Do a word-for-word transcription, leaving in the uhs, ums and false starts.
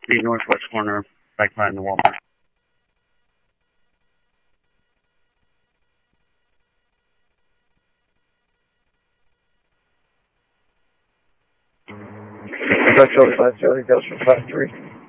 the northwest corner, back behind the Walmart. That's Charlie five Charlie, Delta five three.